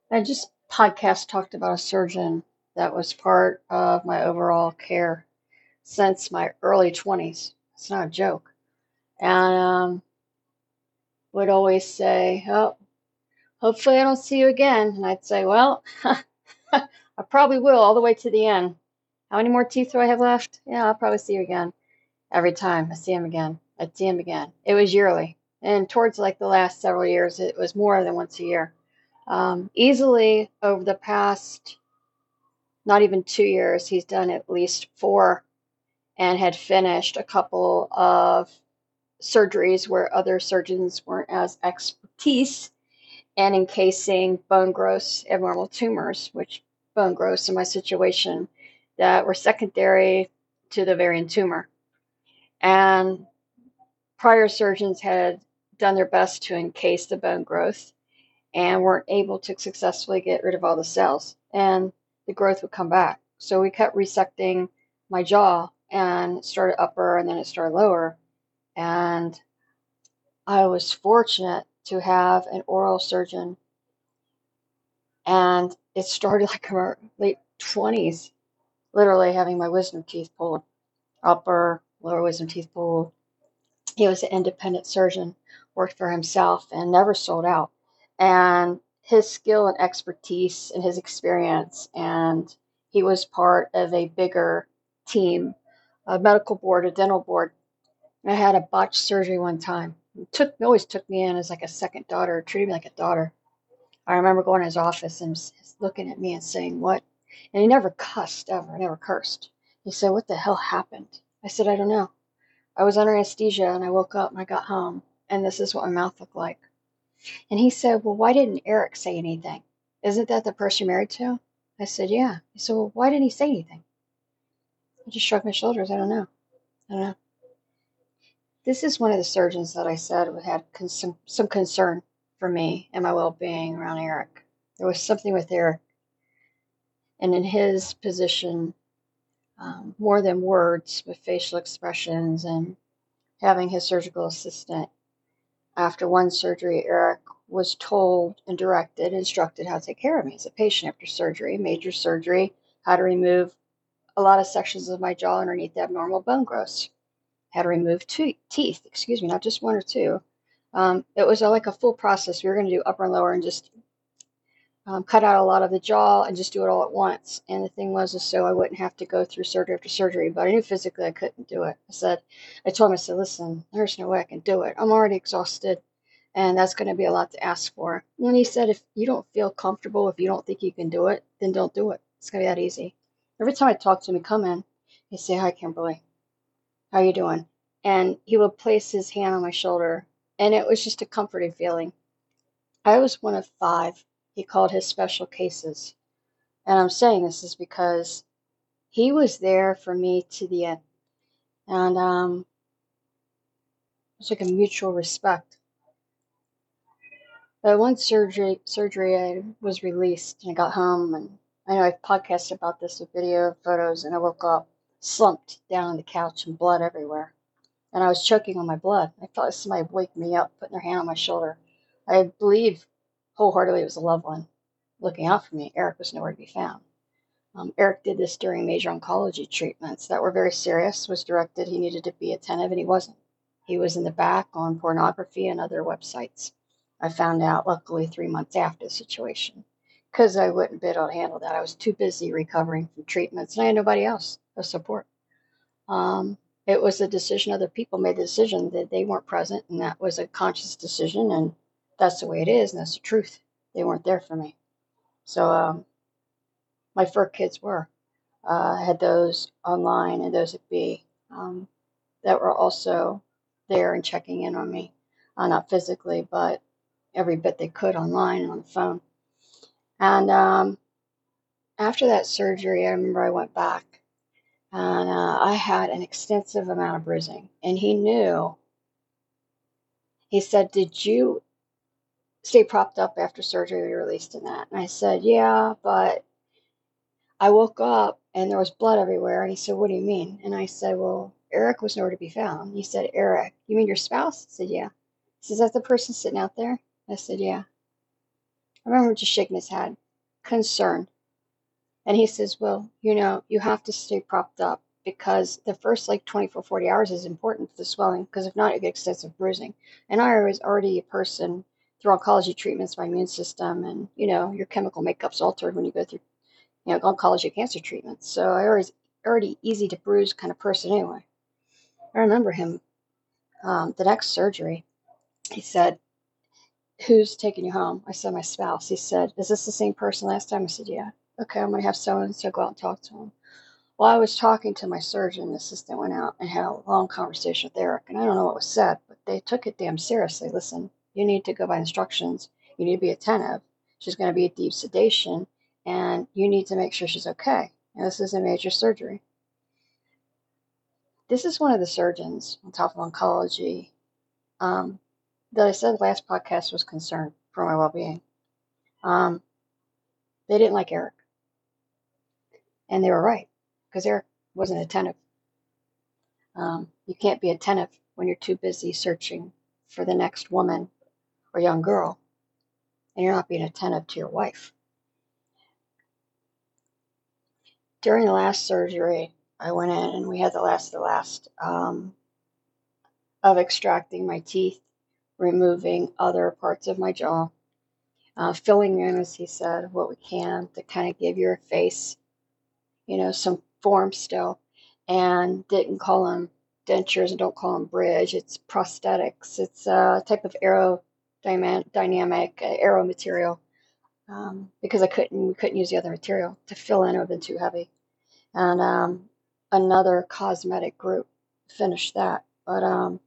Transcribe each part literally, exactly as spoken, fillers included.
I just podcast talked about a surgeon that was part of my overall care since my early twenties. It's not a joke. And um, would always say, "Oh, hopefully I don't see you again." And I'd say, "Well, I probably will all the way to the end. How many more teeth do I have left? Yeah, I'll probably see you again." Every time I see him again, I'd see him again. It was yearly. And towards like the last several years, it was more than once a year. Um, easily over the past not even two years, he's done at least four and had finished a couple of surgeries where other surgeons weren't as expertise and encasing bone growths, abnormal tumors, which bone growths in my situation that were secondary to the variant tumor. And prior surgeons had done their best to encase the bone growth and weren't able to successfully get rid of all the cells, and the growth would come back. So we kept resecting my jaw and it started upper and then it started lower. And I was fortunate to have an oral surgeon, and it started like in my late twenties, literally having my wisdom teeth pulled, upper, lower wisdom teeth pulled. He was an independent surgeon, worked for himself, and never sold out. And his skill and expertise and his experience, and he was part of a bigger team, a medical board, a dental board. I had a botched surgery one time. He took always took me in as like a second daughter, treated me like a daughter. I remember going to his office and looking at me and saying, "What?" And he never cussed ever, never cursed. He said, "What the hell happened?" I said, "I don't know. I was under anesthesia and I woke up and I got home and this is what my mouth looked like." And he said, "Well, why didn't Eric say anything? Isn't that the person you're married to?" I said, "Yeah." He said, "Well, why didn't he say anything?" I just shrugged my shoulders. I don't know. I don't know. This is one of the surgeons that I said had con- some, some concern for me and my well being around Eric. There was something with Eric, and in his position, um, more than words, with facial expressions and having his surgical assistant. After one surgery, Eric was told and directed, instructed how to take care of me as a patient after surgery, major surgery, how to remove a lot of sections of my jaw underneath the abnormal bone growths, how to remove te- teeth, excuse me, not just one or two. Um, it was a, like a full process. We were going to do upper and lower and just um, cut out a lot of the jaw and just do it all at once. And the thing was, is so I wouldn't have to go through surgery after surgery. But I knew physically I couldn't do it. I said, I told him, I said, "Listen, there's no way I can do it. I'm already exhausted, and that's going to be a lot to ask for." And he said, "If you don't feel comfortable, if you don't think you can do it, then don't do it. It's going to be that easy." Every time I talk to him, he'd come in, he'd say, "Hi, Kimberly. How you doing?" And he would place his hand on my shoulder, and it was just a comforting feeling. I was one of five he called his special cases. And I'm saying this is because he was there for me to the end. And um, it's like a mutual respect. But one surgery, surgery, I was released and I got home. And I know I've podcasted about this with video, photos, and I woke up slumped down on the couch and blood everywhere. And I was choking on my blood. I felt like somebody waking me up, putting their hand on my shoulder. I believe wholeheartedly it was a loved one looking out for me. Eric was nowhere to be found. Um, Eric did this during major oncology treatments that were very serious, was directed he needed to be attentive, and he wasn't. He was in the back on pornography and other websites. I found out, luckily, three months after the situation, because I wouldn't be able to handle that. I was too busy recovering from treatments, and I had nobody else of support. Um, it was a decision, other people made the decision that they weren't present, and that was a conscious decision, and that's the way it is, and that's the truth. They weren't there for me. So um, my fur kids were. Uh, I had those online and those at B um, that were also there and checking in on me, uh, not physically, but every bit they could online and on the phone. And um, after that surgery, I remember I went back and uh, I had an extensive amount of bruising. And he knew, he said, "Did you stay propped up after surgery or released in that?" And I said, "Yeah, but I woke up and there was blood everywhere." And he said, "What do you mean?" And I said, "Well, Eric was nowhere to be found." He said, "Eric, you mean your spouse?" I said, "Yeah." He says, "Is that the person sitting out there?" I said, "Yeah." I remember him just shaking his head, concerned. And he says, well, you know, you have to stay propped up because the first like twenty-four, forty hours is important for the swelling because if not, you get extensive bruising. And I was already a person through oncology treatments, my immune system, and, you know, your chemical makeup's altered when you go through, you know, oncology cancer treatments. So I was already easy to bruise kind of person anyway. I remember him, um, the next surgery, he said, who's taking you home? I said, my spouse. He said, is this the same person last time? I said, yeah. Okay, I'm going to have so and so go out and talk to him. Well, I was talking to my surgeon, the assistant went out and had a long conversation with Eric, and I don't know what was said, but they took it damn seriously. Listen, you need to go by instructions. You need to be attentive. She's going to be at deep sedation, and you need to make sure she's okay. And this is a major surgery. This is one of the surgeons on top of oncology um, that I said last podcast was concerned for my well-being. Um, they didn't like Eric, and they were right because Eric wasn't attentive. Um, you can't be attentive when you're too busy searching for the next woman or young girl, and you're not being attentive to your wife. During the last surgery, I went in and we had the last of the last um, of extracting my teeth, removing other parts of my jaw, uh, filling in, as he said, what we can to kind of give your face, you know, some form still, and didn't call them dentures and don't call them bridge. It's prosthetics. It's a type of aerodynamic uh, aero material um, because I couldn't we couldn't use the other material to fill in. It would have been too heavy. And um, another cosmetic group finished that, but um,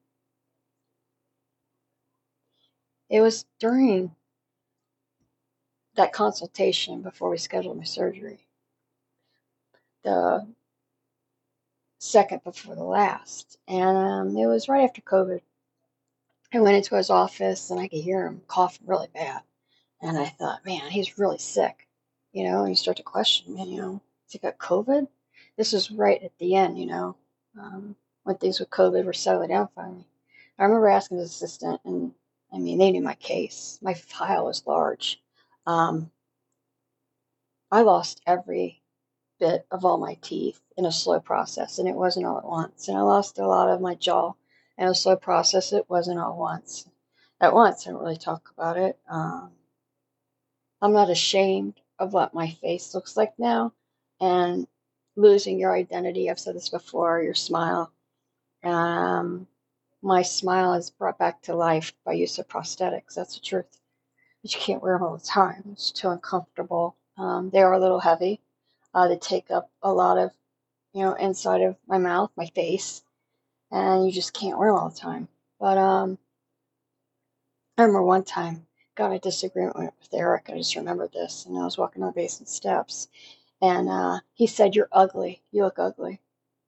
it was during that consultation before we scheduled my surgery, the second before the last, and um, it was right after COVID. I went into his office and I could hear him coughing really bad. And I thought, man, he's really sick. You know, and you start to question, man, you know, has he got COVID? This was right at the end, you know, um, when things with COVID were settling down finally. I remember asking his assistant, and I mean, they knew my case. My file was large. Um, I lost every bit of all my teeth in a slow process, and it wasn't all at once. And I lost a lot of my jaw in a slow process. It wasn't all at once. At once, I don't really talk about it. Um, I'm not ashamed of what my face looks like now, and losing your identity. I've said this before. Your smile. Um, my smile is brought back to life by use of prosthetics. That's the truth. But you can't wear them all the time. It's too uncomfortable. Um, they are a little heavy. Uh, they take up a lot of, you know, inside of my mouth, my face, and you just can't wear them all the time. But um, I remember one time got a disagreement with Eric. I just remembered this, and I was walking on the basement steps, and uh, he said, "You're ugly. You look ugly."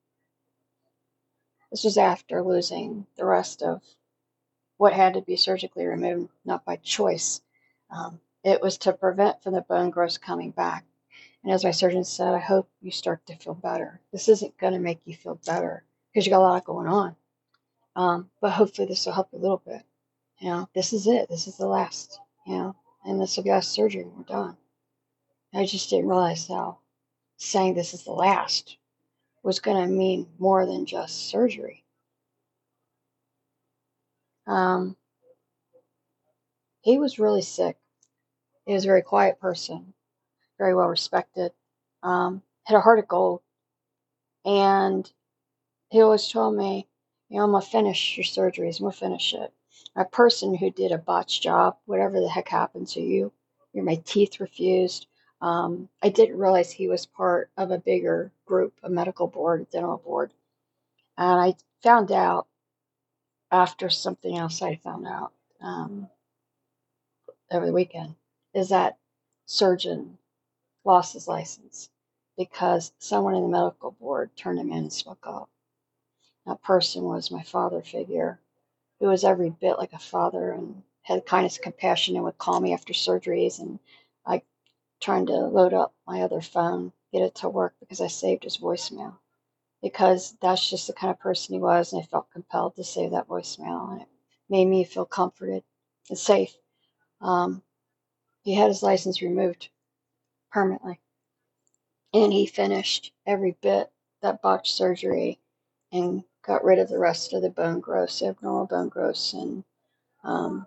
This was after losing the rest of what had to be surgically removed, not by choice. Um, it was to prevent from the bone growth coming back. And as my surgeon said, I hope you start to feel better. This isn't going to make you feel better because you got a lot going on. Um, but hopefully this will help you a little bit. You know, this is it. This is the last, you know, and this will be our surgery and we're done. I just didn't realize how saying this is the last was going to mean more than just surgery. Um, he was really sick. He was a very quiet person, very well respected, um, had a heart of gold. And he always told me, you know, I'm going to finish your surgeries. I'm going to finish it. A person who did a botched job, whatever the heck happened to you, your my teeth refused. Um, I didn't realize he was part of a bigger group, a medical board, a dental board. And I found out after something else I found out um, over the weekend is that surgeon lost his license because someone in the medical board turned him in and spoke up. That person was my father figure, who was every bit like a father and had kindness and compassion and would call me after surgeries. And I trying to load up my other phone, get it to work because I saved his voicemail. Because that's just the kind of person he was, and I felt compelled to save that voicemail, and it made me feel comforted and safe. Um, He had his license removed permanently. And he finished every bit that botched surgery and got rid of the rest of the bone growths, abnormal bone growths. And um,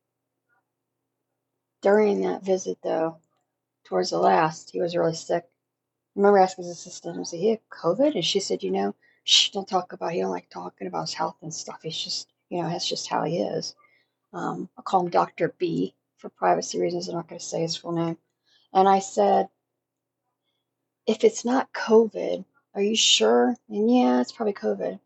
during that visit, though, towards the last, he was really sick. I remember asking his assistant, was he had COVID? And she said, you know, shh, don't talk about, he don't like talking about his health and stuff. He's just, you know, that's just how he is. Um, I'll call him Doctor B for privacy reasons. I'm not going to say his full name. And I said, if it's not COVID, are you sure? And yeah, it's probably COVID.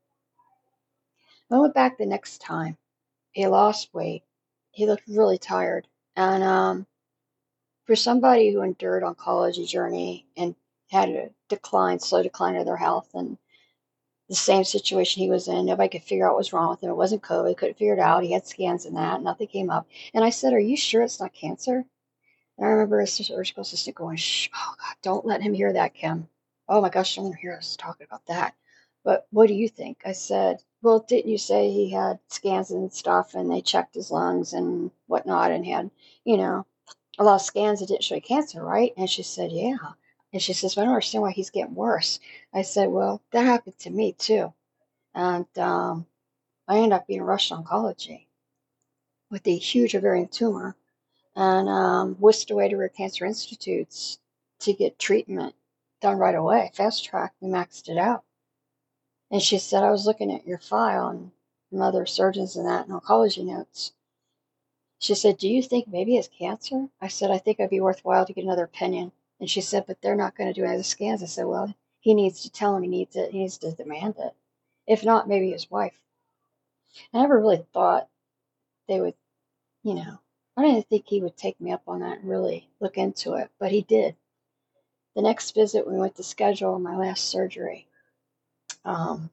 I went back the next time. He lost weight. He looked really tired. And um, for somebody who endured oncology journey and had a decline, slow decline of their health, and the same situation he was in, nobody could figure out what was wrong with him. It wasn't COVID. Couldn't figure it out. He had scans and that. Nothing came up. And I said, "Are you sure it's not cancer?" And I remember his surgical assistant going, "Shh, oh God, don't let him hear that, Kim. Oh my gosh, don't let him hear us talking about that." But what do you think? I said, well, didn't you say he had scans and stuff and they checked his lungs and whatnot and had, you know, a lot of scans that didn't show cancer, right? And she said, yeah. And she says, well, I don't understand why he's getting worse. I said, well, that happened to me too. And um, I ended up being rushed oncology with a huge ovarian tumor and um, whisked away to Rare Cancer Institutes to get treatment done right away, fast track. We maxed it out. And she said, I was looking at your file and some other surgeons and that and oncology notes. She said, do you think maybe it's cancer? I said, I think it'd be worthwhile to get another opinion. And she said, but they're not going to do any of the scans. I said, well, he needs to tell him he needs it. He needs to demand it. If not, maybe his wife. I never really thought they would, you know, I didn't think he would take me up on that and really look into it, but he did. The next visit, we went to schedule my last surgery. Um,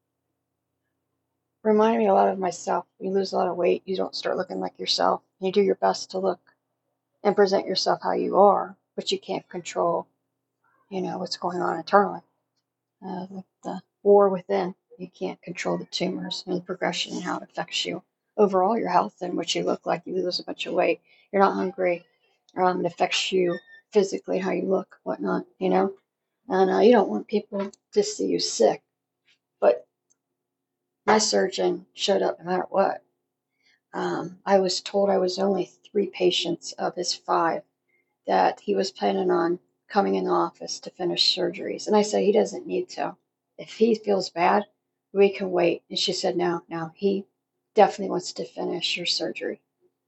reminded me a lot of myself. You lose a lot of weight, you don't start looking like yourself. You do your best to look and present yourself how you are, but you can't control, you know, what's going on internally. Uh, like the war within, you can't control the tumors and the progression and how it affects you. Overall, your health and what you look like, you lose a bunch of weight, you're not hungry, um, it affects you physically, how you look, whatnot, you know. And uh, you don't want people to see you sick, but my surgeon showed up no matter what. Um, I was told I was only three patients of his five that he was planning on coming in the office to finish surgeries. And I said, he doesn't need to. If he feels bad, we can wait. And she said, no, no, he definitely wants to finish your surgery.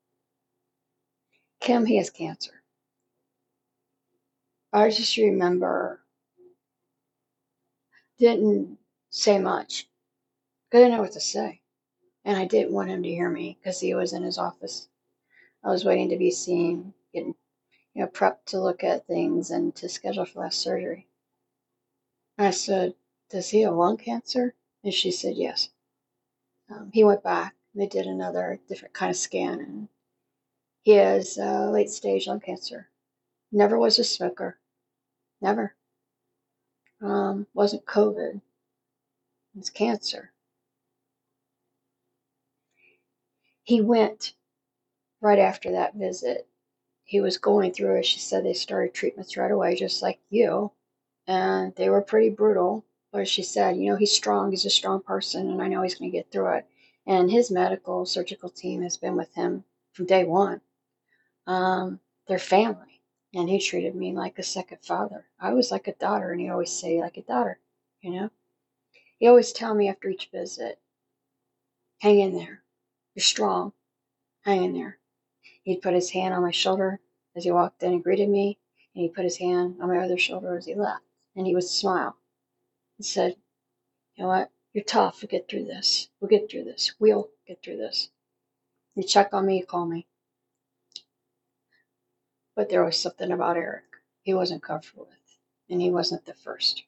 Kim, he has cancer. I just remember, didn't say much. I didn't know what to say. And I didn't want him to hear me because he was in his office. I was waiting to be seen, getting you know, prepped to look at things and to schedule for last surgery. And I said, does he have lung cancer? And she said, yes. Um, he went back. They did another different kind of scan, and he has uh, late stage lung cancer. Never was a smoker. Never. Um, wasn't COVID. It's cancer. He went right after that visit. He was going through, as she said, they started treatments right away, just like you. And they were pretty brutal. But she said, you know, he's strong. He's a strong person, and I know he's going to get through it. And his medical surgical team has been with him from day one. Um, their family. And he treated me like a second father. I was like a daughter, and he always say, like a daughter, you know? He always tell me after each visit, hang in there. You're strong. Hang in there. He'd put his hand on my shoulder as he walked in and greeted me, and he'd put his hand on my other shoulder as he left. And he would smile and said, you know what? You're tough. We'll get through this. We'll get through this. We'll get through this. You check on me, you call me. But there was something about Eric he wasn't comfortable with, and he wasn't the first.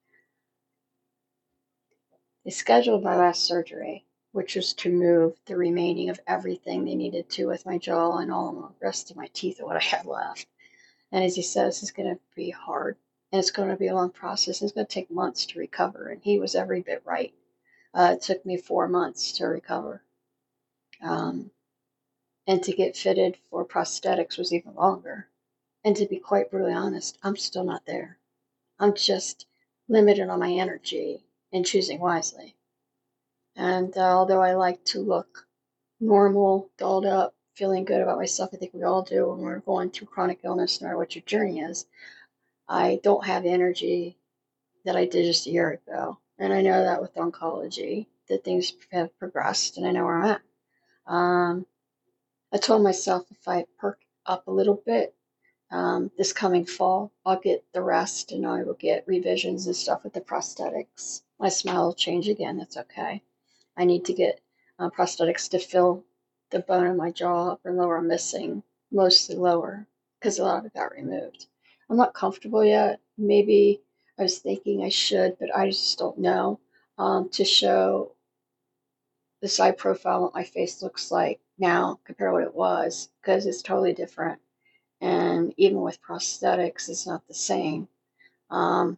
They scheduled my last surgery, which was to move the remaining of everything they needed to with my jaw and all the rest of my teeth of what I had left. And as he says, it's going to be hard, and it's going to be a long process. It's going to take months to recover, and he was every bit right. Uh, it took me four months to recover. Um, And to get fitted for prosthetics was even longer. And to be quite brutally honest, I'm still not there. I'm just limited on my energy and choosing wisely. And uh, although I like to look normal, dolled up, feeling good about myself, I think we all do when we're going through chronic illness, no matter what your journey is, I don't have the energy that I did just a year ago. And I know that with oncology, that things have progressed and I know where I'm at. Um, I told myself if I perk up a little bit um, this coming fall, I'll get the rest and I will get revisions and stuff with the prosthetics. My smile will change again. That's okay. I need to get uh, prosthetics to fill the bone in my jaw, upper and lower. I'm missing mostly lower because a lot of it got removed. I'm not comfortable yet. Maybe I was thinking I should, but I just don't know. Um, to show the side profile, what my face looks like now compared to what it was, because it's totally different. And even with prosthetics, it's not the same. Um,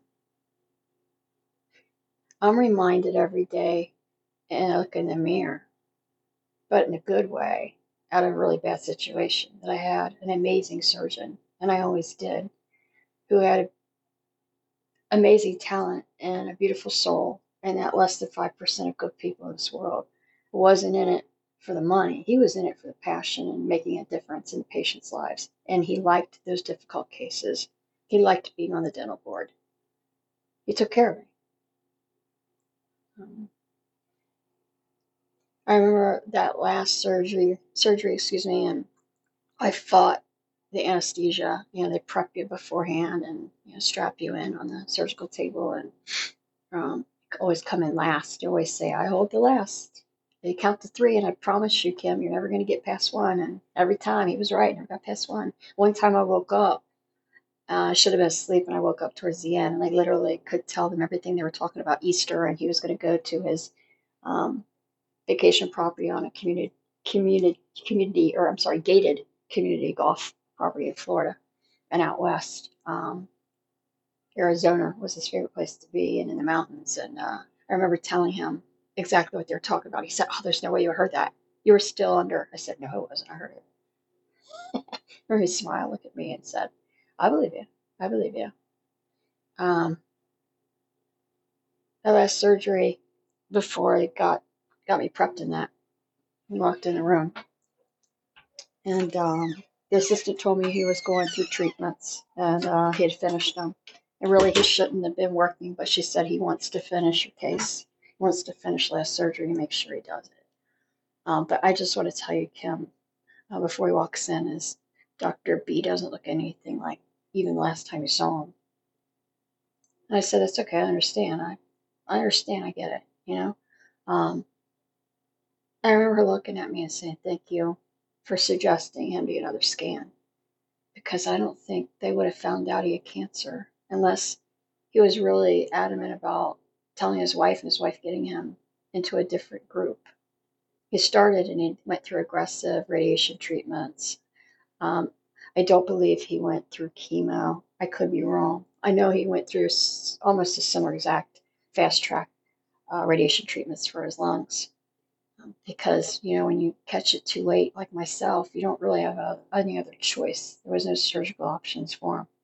I'm reminded every day, and I look in the mirror, but in a good way, out of a really bad situation, that I had an amazing surgeon, and I always did, who had amazing talent and a beautiful soul, and that less than five percent of good people in this world wasn't in it for the money. He was in it for the passion and making a difference in patients' lives. And he liked those difficult cases. He liked being on the dental board. He took care of me. Um, I remember that last surgery, surgery, excuse me, and I fought the anesthesia. You know, they prep you beforehand and you know, strap you in on the surgical table, and um, always come in last. You always say, "I hold the last." They count to three, and I promise you, Kim, you're never going to get past one. And every time he was right, I never got past one. One time I woke up, uh, I should have been asleep, and I woke up towards the end, and I literally could tell them everything they were talking about Easter, and he was going to go to his um, vacation property on a community community community or I'm sorry, gated community golf property in Florida and out west. Um, Arizona was his favorite place to be, and in the mountains. And uh, I remember telling him exactly what they were talking about. He said, "Oh, there's no way you heard that. You were still under." I said, "No, it wasn't. I heard it." Or he smiled, looked at me, and said, "I believe you. I believe you." Um, the last surgery before it got got me prepped in that. We walked in the room, and um, the assistant told me he was going through treatments and uh, he had finished them. And really, he shouldn't have been working, but she said he wants to finish your case. He wants to finish last surgery and make sure he does it. Um, but I just want to tell you, Kim, uh, before he walks in, is Doctor B doesn't look anything like even the last time you saw him. And I said, "That's okay. I understand. I, I understand. I get it. You know." Um, I remember her looking at me and saying, "Thank you for suggesting him to get another scan." Because I don't think they would have found out he had cancer unless he was really adamant about telling his wife and his wife getting him into a different group. He started and he went through aggressive radiation treatments. Um, I don't believe he went through chemo. I could be wrong. I know he went through almost a similar exact fast track uh, radiation treatments for his lungs. Um, because, you know, when you catch it too late, like myself, you don't really have a, any other choice. There was no surgical options for him.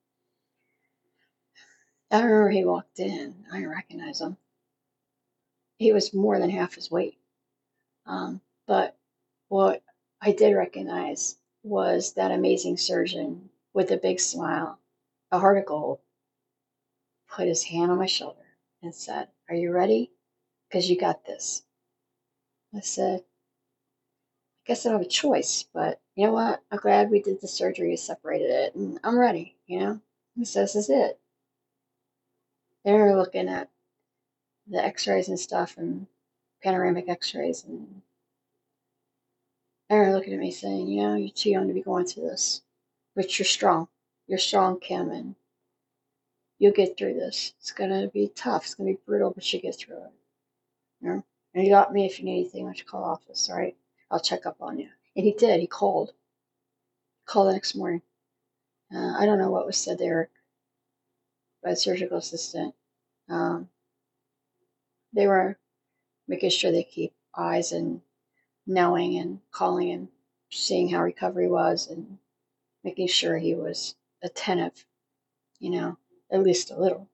I remember he walked in. I didn't recognize him. He was more than half his weight. Um, but what I did recognize was that amazing surgeon with a big smile, a heart of gold, put his hand on my shoulder and said, "Are you ready? Because you got this." I said, "I guess I don't have a choice, but you know what? I'm glad we did the surgery, we separated it, and I'm ready, you know?" He says, "This is it." They were looking at the x-rays and stuff and panoramic x-rays, and they were looking at me saying, "You know, you're too young to be going through this, but you're strong. You're strong, Kim, and you'll get through this. It's going to be tough. It's going to be brutal, but you'll get through it. You know? And you got me if you need anything, why don't you call the office, all right? I'll check up on you." And he did. He called. Called the next morning. Uh, I don't know what was said there by the surgical assistant. Um, they were making sure they keep eyes and knowing and calling him seeing how recovery was and making sure he was attentive, you know, at least a little.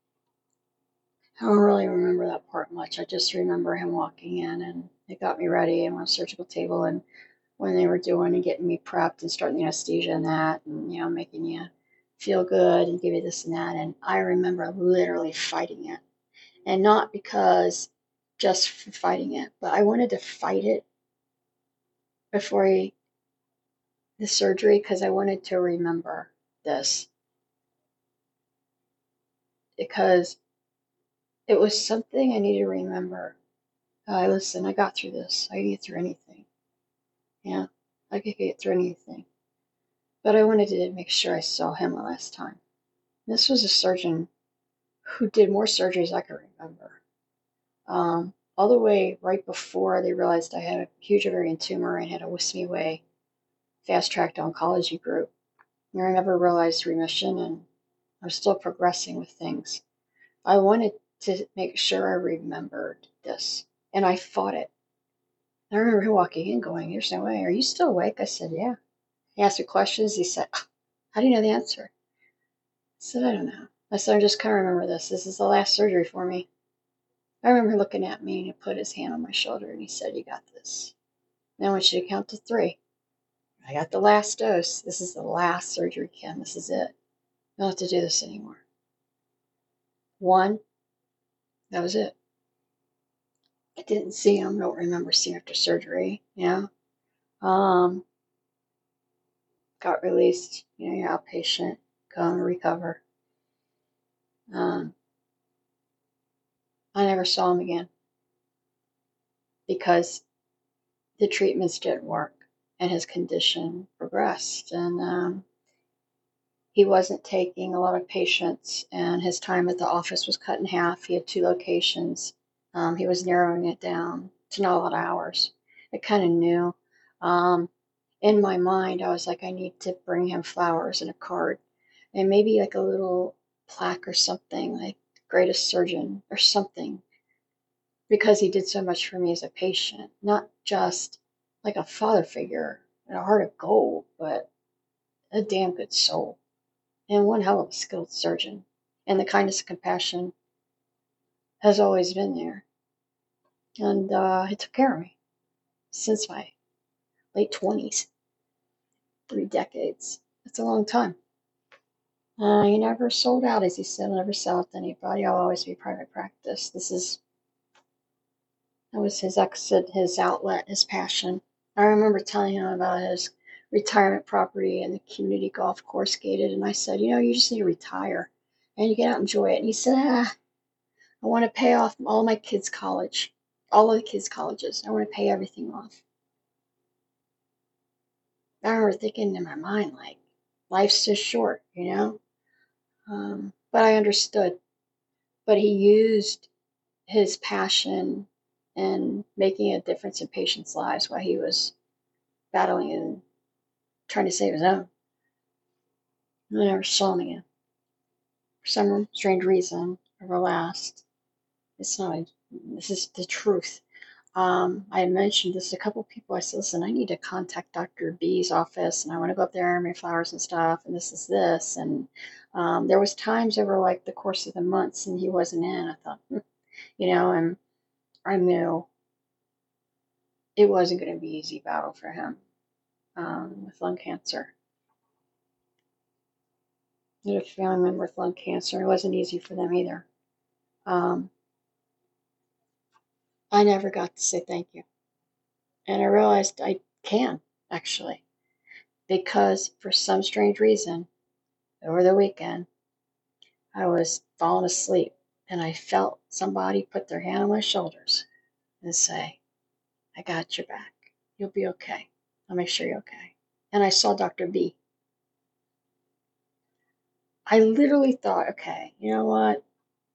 I don't really remember that part much. I just remember him walking in and they got me ready and on a surgical table and when they were doing and getting me prepped and starting the anesthesia and that and, you know, making you feel good and give you this and that. And I remember literally fighting it. And not because just for fighting it, but I wanted to fight it before he, the surgery because I wanted to remember this because it was something I needed to remember. Uh, listen, I got through this. I can get through anything. Yeah, I could get through anything. But I wanted to make sure I saw him the last time. This was a surgeon who did more surgeries I could remember. Um, all the way right before they realized I had a huge ovarian tumor and had a whisk me away fast track to oncology group. And I never realized remission and I'm still progressing with things. I wanted to make sure I remembered this and I fought it. I remember him walking in going, "There's no way. Are you still awake?" I said, "Yeah." He asked me questions. He said, "How do you know the answer?" I said, "I don't know." I said, "I just kind of remember this. This is the last surgery for me." I remember looking at me and he put his hand on my shoulder and he said, "You got this. Now I want you to count to three. I got the last dose. This is the last surgery, Kim. This is it. You don't have to do this anymore." One, that was it. I didn't see him. I don't remember seeing him after surgery. Yeah. Um, got released. You know, you're outpatient. Go and recover. Um, I never saw him again because the treatments didn't work and his condition progressed. And um, he wasn't taking a lot of patients, and his time at the office was cut in half. He had two locations. Um, he was narrowing it down to not a lot of hours. I kind of knew. Um, in my mind, I was like, I need to bring him flowers and a card, and maybe like a little plaque or something, like greatest surgeon or something, because he did so much for me as a patient, not just like a father figure and a heart of gold, but a damn good soul and one hell of a skilled surgeon. And the kindness and compassion has always been there. And uh, he took care of me since my late twenties, three decades. That's a long time. Uh, he never sold out, as he said. I'll never sell it to anybody. I'll always be private practice. This is, that was his exit, his outlet, his passion. I remember telling him about his retirement property and the community golf course gated. And I said, you know, you just need to retire and you get out and enjoy it. And he said, ah, I want to pay off all my kids' college, all of the kids' colleges. I want to pay everything off. I remember thinking in my mind, like, life's just short, you know? Um, but I understood. But he used his passion and making a difference in patients' lives while he was battling and trying to save his own. And I never saw him again. For some strange reason, ever last. It's not, this is the truth. Um, I mentioned this to a couple of people. I said, listen, I need to contact Doctor B's office and I want to go up there and make flowers and stuff. And this is this. And um, there was times over like the course of the months and he wasn't in. I thought, hmm, you know, and I knew it wasn't going to be an easy battle for him um, with lung cancer. I had a family member with lung cancer. It wasn't easy for them either. Um, I never got to say thank you. And I realized I can, actually, because for some strange reason, over the weekend, I was falling asleep and I felt somebody put their hand on my shoulders and say, I got your back. You'll be okay. I'll make sure you're okay. And I saw Doctor B. I literally thought, okay, you know what?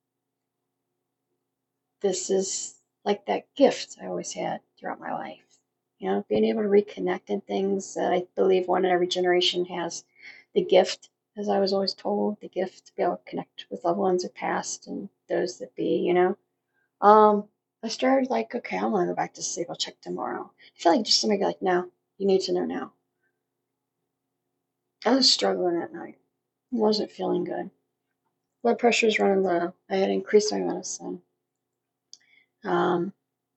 This is like that gift I always had throughout my life. You know, being able to reconnect in things that I believe one in every generation has the gift, as I was always told, the gift to be able to connect with loved ones that passed and those that be, you know. Um, I started like, okay, I'm gonna go back to sleep. I'll check tomorrow. I feel like just somebody like, no. you need to know now. I was struggling at night. I wasn't feeling good. Blood pressure was running low. I had increased my medicine. Um,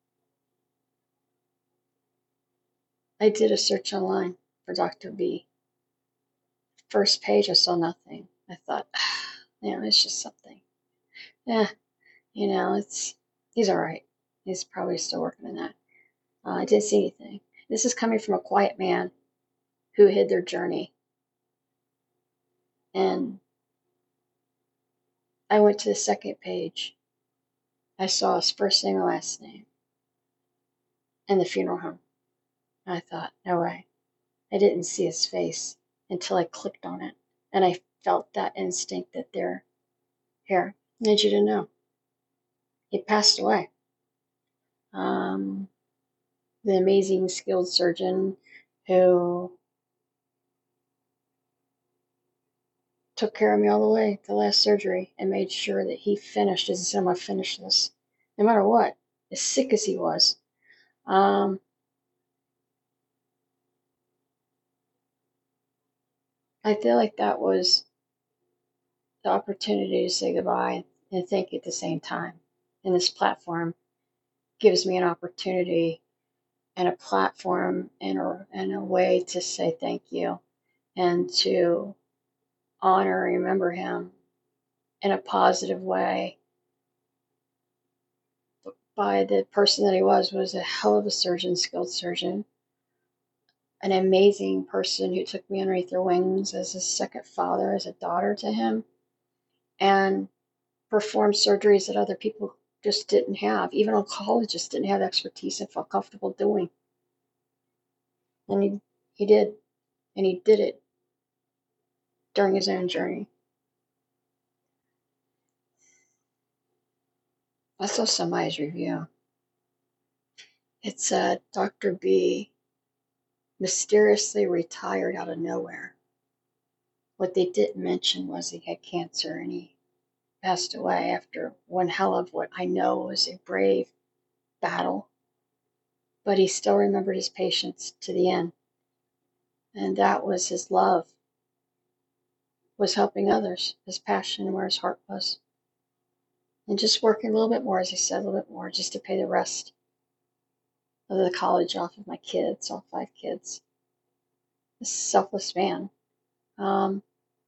I did a search online for Doctor B. First page, I saw nothing. I thought, ah, you know, it's just something. Yeah, you know, it's he's all right. He's probably still working on that. Uh, I didn't see anything. This is coming from a quiet man who hid their journey. And I went to the second page. I saw his first name and last name and the funeral home. And I thought, no way. I didn't see his face until I clicked on it. And I felt that instinct that they're here. I need you to know. He passed away. Um, the amazing skilled surgeon who took care of me all the way to the last surgery and made sure that he finished. He said, I'm going to finish this. No matter what. As sick as he was. Um, I feel like that was the opportunity to say goodbye and thank you at the same time. And this platform gives me an opportunity and a platform and a, and a way to say thank you and to honor and remember him in a positive way by the person that he was was a hell of a surgeon, skilled surgeon, an amazing person who took me underneath their wings as a second father, as a daughter to him, and performed surgeries that other people just didn't have. Even oncologists didn't have expertise and felt comfortable doing. And he, he did. And he did it during his own journey. I saw somebody's review. It said Doctor B mysteriously retired out of nowhere. What they didn't mention was he had cancer and he passed away after one hell of what I know was a brave battle. But he still remembered his patients to the end. And that was his love, was helping others, his passion and where his heart was. And just working a little bit more, as he said, a little bit more, just to pay the rest of the college off of my kids, all five kids. A selfless man. Um,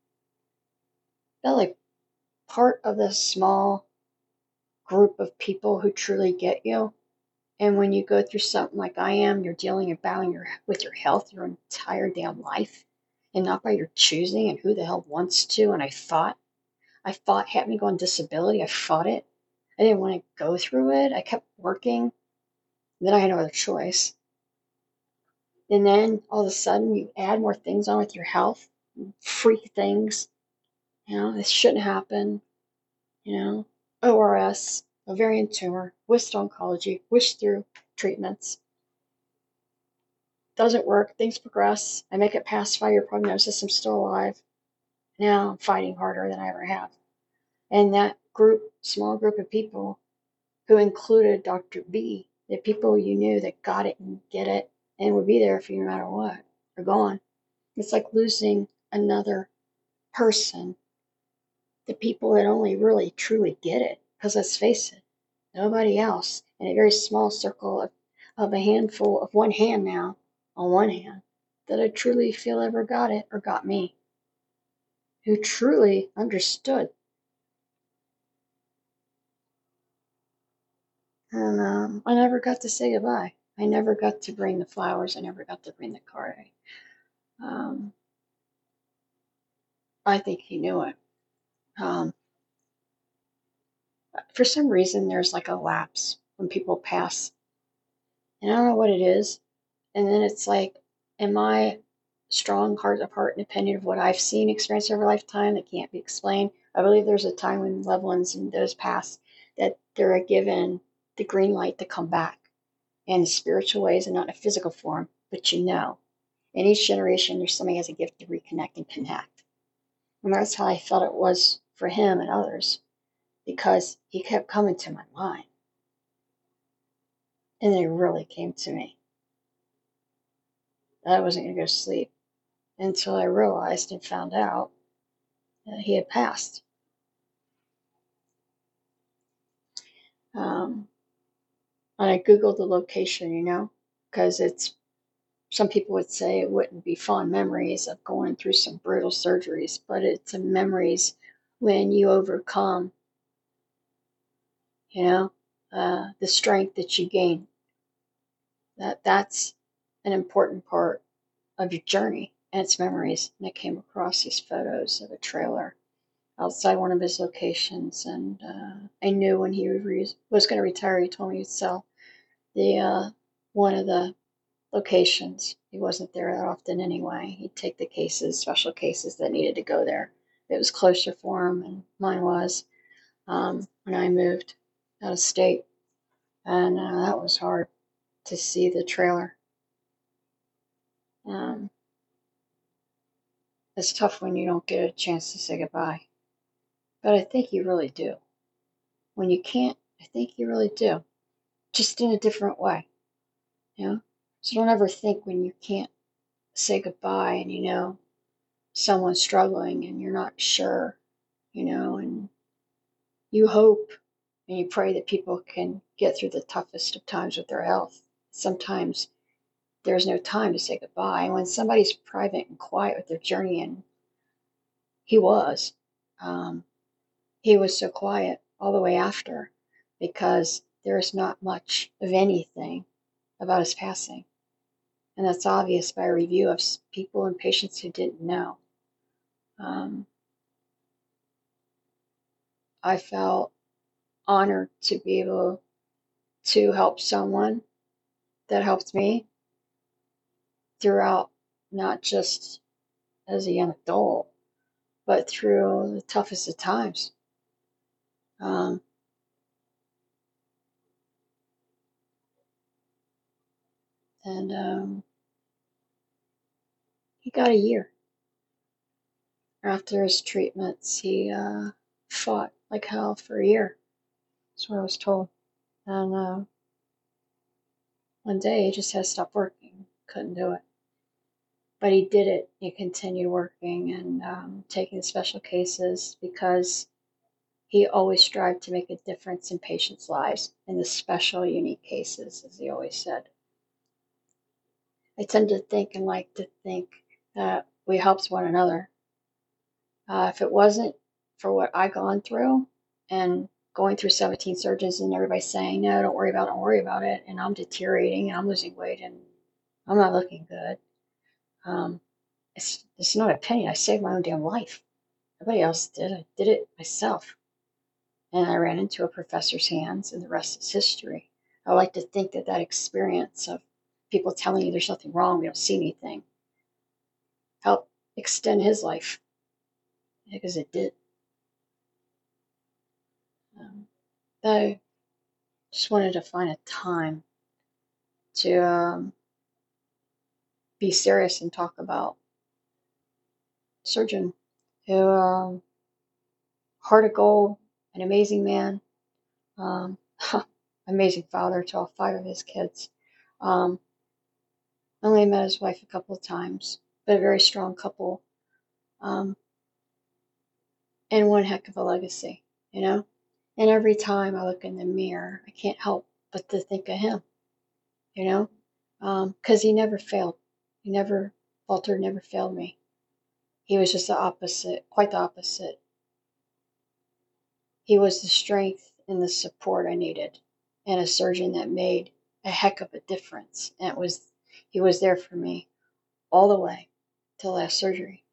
felt like part of this small group of people who truly get you. And when you go through something like I am, you're dealing and battling your, with your health your entire damn life, and not by your choosing and who the hell wants to. And I fought. I fought having to go on disability. I fought it. I didn't want to go through it. I kept working. And then I had no other choice. And then all of a sudden you add more things on with your health, freak things. You know, this shouldn't happen. You know, O R S, ovarian tumor, whisked oncology, whisked through treatments. Doesn't work. Things progress. I make it past five year prognosis. I'm still alive. Now I'm fighting harder than I ever have. And that group, small group of people who included Doctor B, the people you knew that got it and get it and would be there for you no matter what, are gone. It's like losing another person. The people that only really truly get it. Because let's face it, nobody else in a very small circle of, of a handful of one hand now, on one hand, that I truly feel ever got it or got me. Who truly understood. And um, I never got to say goodbye. I never got to bring the flowers. I never got to bring the card. Um, I think he knew it. Um, for some reason, there's like a lapse when people pass. And I don't know what it is. And then it's like, am I strong, heart of heart, and opinion of what I've seen, experienced over a lifetime that can't be explained? I believe there's a time when loved ones and those pass that they're given the green light to come back in spiritual ways and not in a physical form, but you know. In each generation, there's somebody who has a gift to reconnect and connect. And that's how I felt it was for him and others, because he kept coming to my mind. And they really came to me. that I wasn't going to go to sleep until I realized and found out that he had passed. Um, and I Googled the location, you know, because it's, some people would say it wouldn't be fond memories of going through some brutal surgeries, but it's a memories when you overcome, you know, uh, the strength that you gain. That that's an important part of your journey, and it's memories. And I came across these photos of a trailer outside one of his locations, and uh, I knew when he re- was going to retire, he told me he'd sell the uh, one of the locations. He wasn't there that often anyway. He'd take the cases, special cases that needed to go there. It was closer for him, and mine was um, when I moved out of state, and uh, that was hard to see the trailer. Um, it's tough when you don't get a chance to say goodbye, but I think you really do. When you can't, I think you really do, just in a different way, you know. So don't ever think when you can't say goodbye and you know someone's struggling and you're not sure, you know, and you hope and you pray that people can get through the toughest of times with their health. Sometimes there's no time to say goodbye. And when somebody's private and quiet with their journey, and he was, um, he was so quiet all the way after because there's not much of anything about his passing. And that's obvious by a review of people and patients who didn't know. Um, I felt honored to be able to help someone that helped me throughout, not just as a young adult, but through the toughest of times. Um, and um, he got a year. After his treatments, he uh, fought like hell for a year. That's what I was told. And uh, one day he just had to stop working. Couldn't do it. But he did it. He continued working and um, taking special cases because he always strived to make a difference in patients' lives in the special, unique cases, as he always said. I tend to think and like to think that we helped one another. Uh, if it wasn't for what I gone through and going through seventeen surgeons and everybody saying, no, don't worry about it, don't worry about it, and I'm deteriorating and I'm losing weight and I'm not looking good. Um, it's, it's not a penny. I saved my own damn life. Nobody else did. I did it myself. And I ran into a professor's hands, and the rest is history. I like to think that that experience of people telling you there's nothing wrong, we don't see anything, helped extend his life, because it did. Um, I just wanted to find a time to um, be serious and talk about a surgeon who, um, heart of gold, an amazing man, um, amazing father to all five of his kids. Um, only met his wife a couple of times, but a very strong couple. Um, and one heck of a legacy, you know? And every time I look in the mirror, I can't help but to think of him, you know? Because um, he never failed. He never faltered, never failed me. He was just the opposite, quite the opposite. He was the strength and the support I needed, and a surgeon that made a heck of a difference. And it was, he was there for me all the way till last surgery.